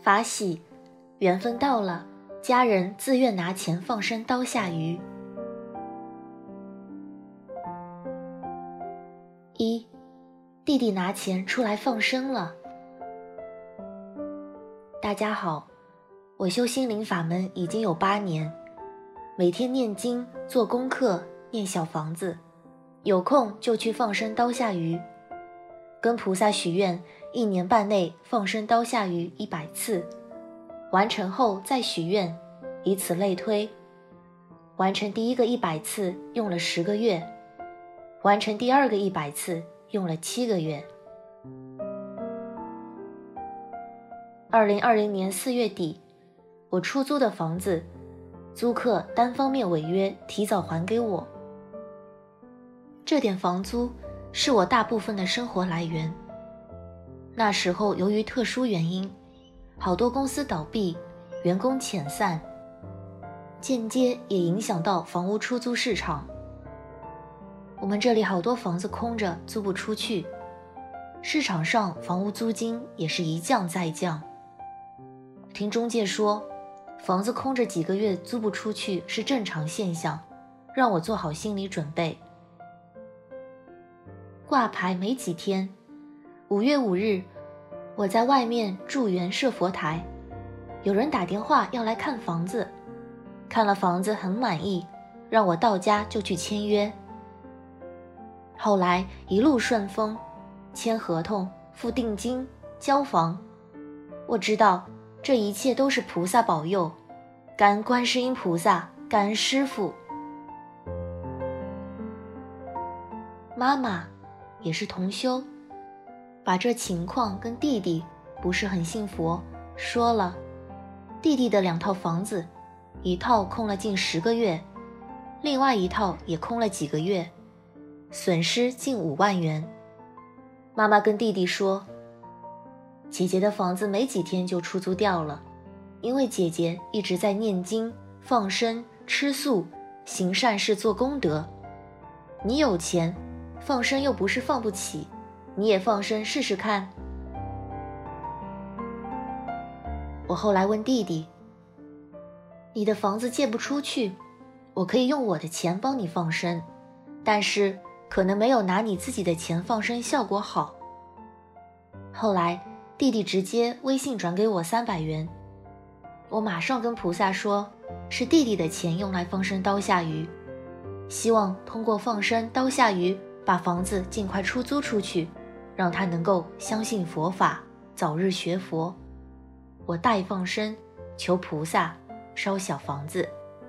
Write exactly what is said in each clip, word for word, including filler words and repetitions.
法喜，缘分到了，家人自愿拿钱放生刀下鱼。一，弟弟拿钱出来放生了。大家好，我修心灵法门已经有八年，每天念经、做功课、念小房子，有空就去放生刀下鱼，跟菩萨许愿，一年半内放生刀下鱼一百次，完成后再许愿，以此类推。完成第一个一百次用了十个月，完成第二个一百次用了七个月。二零二零年四月底，我出租的房子，租客单方面违约提早还给我。这点房租是我大部分的生活来源。那时候由于特殊原因，好多公司倒闭，员工遣散，间接也影响到房屋出租市场。我们这里好多房子空着租不出去，市场上房屋租金也是一降再降。听中介说，房子空着几个月租不出去是正常现象，让我做好心理准备。挂牌没几天，五月五日，我在外面祝愿设佛台，有人打电话要来看房子，看了房子很满意，让我到家就去签约。后来一路顺风，签合同、付定金、交房，我知道这一切都是菩萨保佑，感恩观世音菩萨，感恩师父。妈妈也是同修，把这情况跟弟弟不是很信佛说了。弟弟的两套房子，一套空了近十个月，另外一套也空了几个月，损失近五万元。妈妈跟弟弟说，姐姐的房子没几天就出租掉了，因为姐姐一直在念经、放生、吃素、行善事、做功德。你有钱，放生又不是放不起，你也放生试试看。我后来问弟弟，你的房子借不出去，我可以用我的钱帮你放生，但是可能没有拿你自己的钱放生效果好。后来弟弟直接微信转给我三百元，我马上跟菩萨说，是弟弟的钱用来放生刀下鱼，希望通过放生刀下鱼把房子尽快出租出去，让他能够相信佛法，早日学佛。我代放生，求菩萨烧小房子。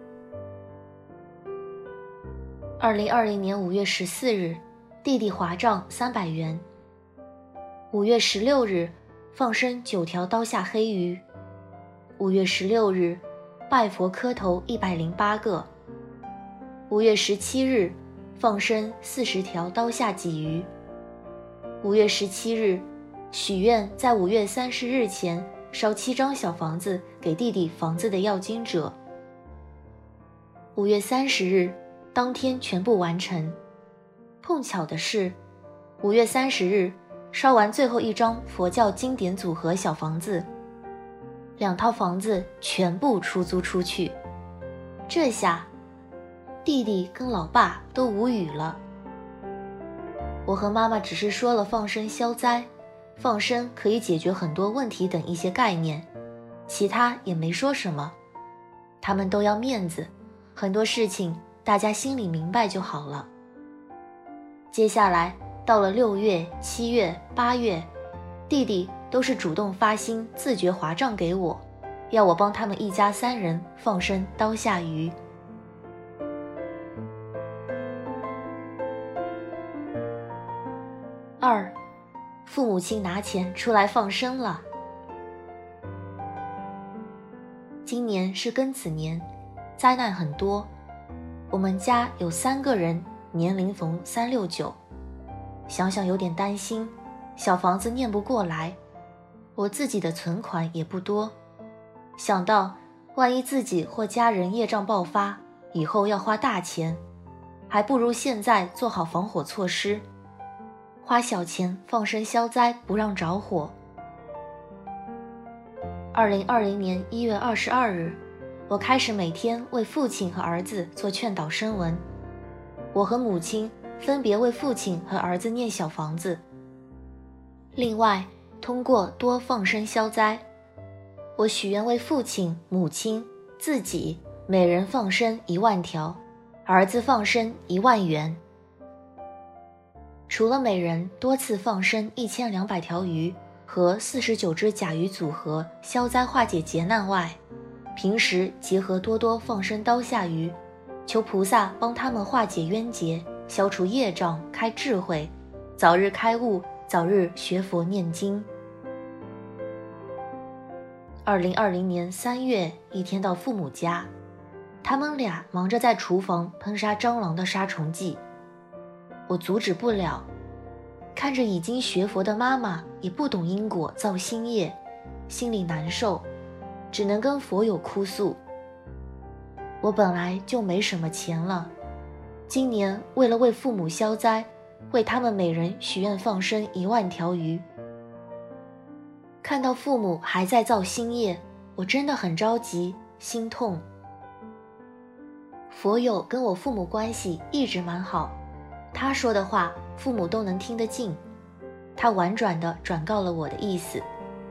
二零二零年五月十四日，弟弟划账三百元。五月十六日，放生九条刀下黑鱼。五月十六日，拜佛磕头一百零八个。五月十七日，放生四十条刀下鲫鱼。五月十七日，许愿在五月三十日前烧七张小房子给弟弟房子的要经者。五月三十日，当天全部完成。碰巧的是，五月三十日烧完最后一张佛教经典组合小房子，两套房子全部出租出去。这下弟弟跟老爸都无语了。我和妈妈只是说了放生消灾，放生可以解决很多问题等一些概念，其他也没说什么。他们都要面子，很多事情大家心里明白就好了。接下来到了六月、七月、八月，弟弟都是主动发心自觉划账给我，要我帮他们一家三人放生刀下鱼。二，父母亲拿钱出来放生了。今年是庚子年，灾难很多。我们家有三个人年龄逢三六九，想想有点担心，小房子念不过来，我自己的存款也不多，想到万一自己或家人业障爆发，以后要花大钱，还不如现在做好防火措施，花小钱放生消灾，不让着火。 二零二零年一月二十二日，我开始每天为父亲和儿子做劝导声文。我和母亲分别为父亲和儿子念小房子。另外，通过多放生消灾，我许愿为父亲、母亲、自己每人放生一万条，儿子放生一万元。除了每人多次放生一千两百条鱼和四十九只甲鱼组合消灾化解劫难外，平时结合多多放生刀下鱼，求菩萨帮他们化解冤结，消除业障，开智慧，早日开悟，早日学佛念经。二零二零年三月一天到父母家，他们俩忙着在厨房喷杀蟑螂的杀虫剂，我阻止不了。看着已经学佛的妈妈也不懂因果造新业，心里难受，只能跟佛友哭诉。我本来就没什么钱了，今年为了为父母消灾，为他们每人许愿放生一万条鱼。看到父母还在造新业，我真的很着急，心痛。佛友跟我父母关系一直蛮好，他说的话父母都能听得进，他婉转地转告了我的意思。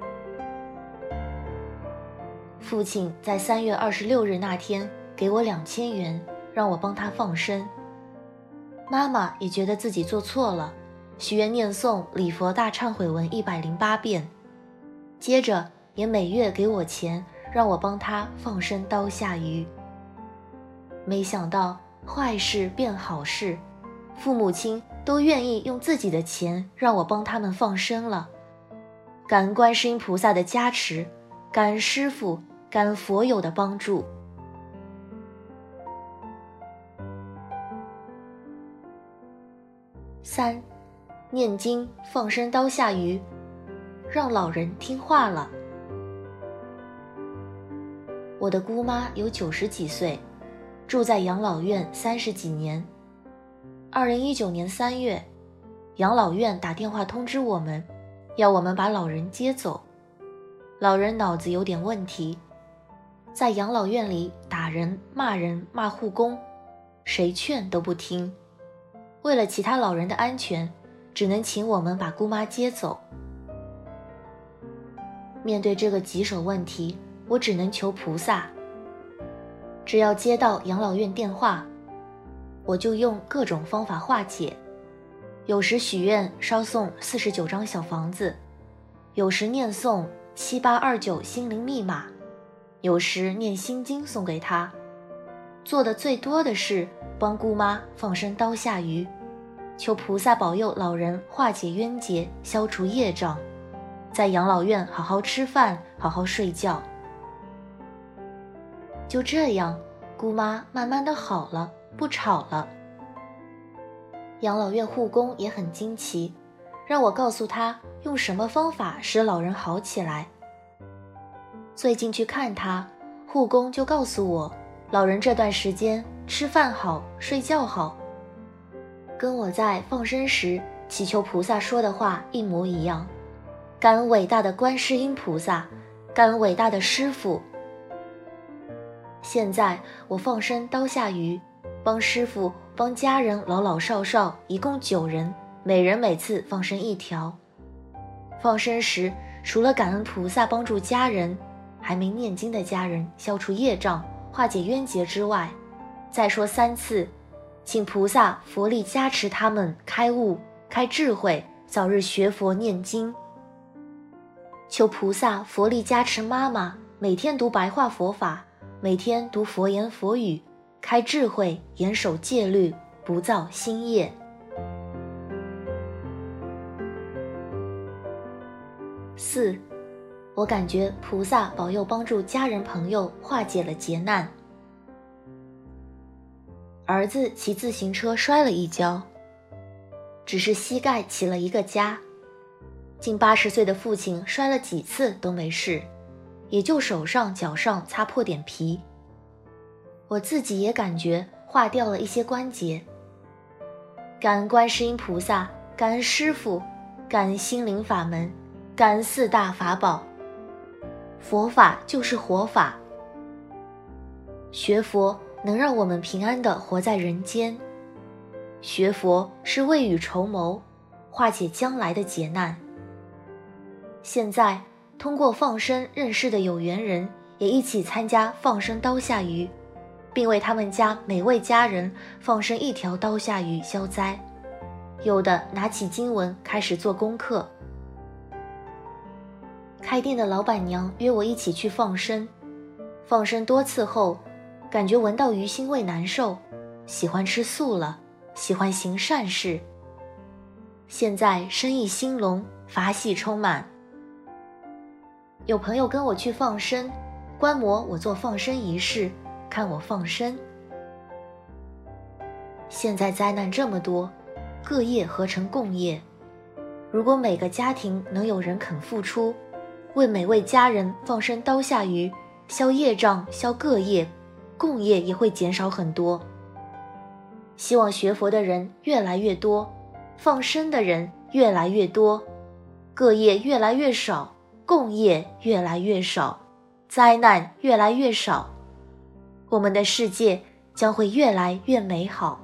父亲在三月二十六日那天给我两千元，让我帮他放生。妈妈也觉得自己做错了，许愿念诵礼佛大忏悔文一百零八遍，接着也每月给我钱，让我帮他放生刀下鱼。没想到坏事变好事，父母亲都愿意用自己的钱让我帮他们放生了。感恩观世音菩萨的加持，感恩师父，感恩佛友的帮助。三，念经放生刀下鱼，让老人听话了。我的姑妈有九十几岁，住在养老院三十几年。二零一九年三月，养老院打电话通知我们，要我们把老人接走。老人脑子有点问题，在养老院里打人、骂人、骂护工，谁劝都不听。为了其他老人的安全，只能请我们把姑妈接走。面对这个棘手问题，我只能求菩萨。只要接到养老院电话，我就用各种方法化解。有时许愿烧送四十九张小房子，有时念诵七八二九心灵密码，有时念心经送给他。做的最多的是帮姑妈放生刀下鱼，求菩萨保佑老人化解冤结，消除业障，在养老院好好吃饭，好好睡觉。就这样，姑妈慢慢的好了，不吵了。养老院护工也很惊奇，让我告诉他用什么方法使老人好起来。最近去看他，护工就告诉我，老人这段时间吃饭好，睡觉好，跟我在放生时祈求菩萨说的话一模一样。感恩伟大的观世音菩萨，感恩伟大的师父。现在我放生刀下鱼，帮师父帮家人老老少少一共九人，每人每次放生一条。放生时除了感恩菩萨帮助家人，还没念经的家人消除业障，化解冤结之外，再说三次，请菩萨佛力加持他们开悟开智慧，早日学佛念经。求菩萨佛力加持妈妈每天读白话佛法，每天读佛言佛语，开智慧，严守戒律，不造新业。四，我感觉菩萨保佑帮助家人朋友化解了劫难。儿子骑自行车摔了一跤，只是膝盖起了一个痂。近八十岁的父亲摔了几次都没事，也就手上脚上擦破点皮。我自己也感觉化掉了一些关节。感恩观世音菩萨，感恩师父，感恩心灵法门，感恩四大法宝。 佛法就是活法。学佛能让我们平安地活在人间，学佛是未雨绸缪，化解将来的劫难。现在通过放生认识的有缘人也一起参加放生刀下鱼，并为他们家每位家人放生一条刀下鱼消灾。有的拿起经文开始做功课。开店的老板娘约我一起去放生，放生多次后，感觉闻到鱼腥味难受，喜欢吃素了，喜欢行善事。现在生意兴隆，法喜充满。有朋友跟我去放生，观摩我做放生仪式，看我放生。现在灾难这么多，各业合成共业，如果每个家庭能有人肯付出，为每位家人放生刀下鱼，消业障，消各业，共业也会减少很多。希望学佛的人越来越多，放生的人越来越多，各业越来越少，共业越来越少，灾难越来越少，我们的世界将会越来越美好。